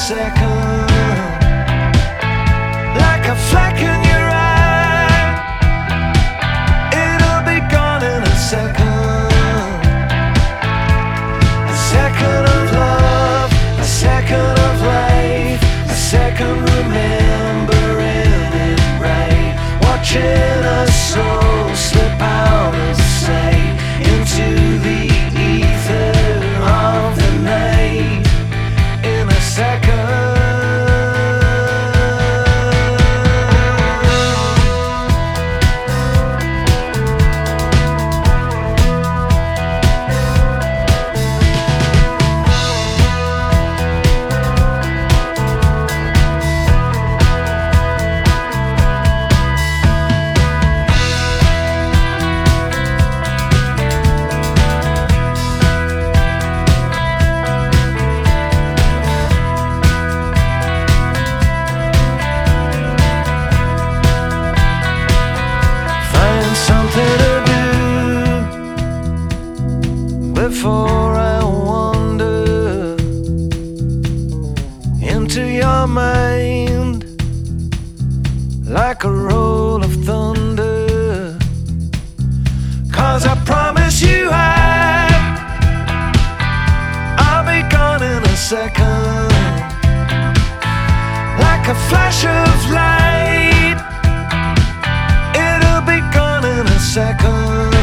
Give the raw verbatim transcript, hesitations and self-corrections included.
second, like a fleck in your eye. It'll be gone in a second. A second of love, a second of life, a second remembering it right, watching us soul slip out of sight into the ether of the night in a second. Something to do before I wander into your mind like a roll of thunder. 'Cause I promise you I I'll be gone in a second, like a flash of light. It'll be gone in a second.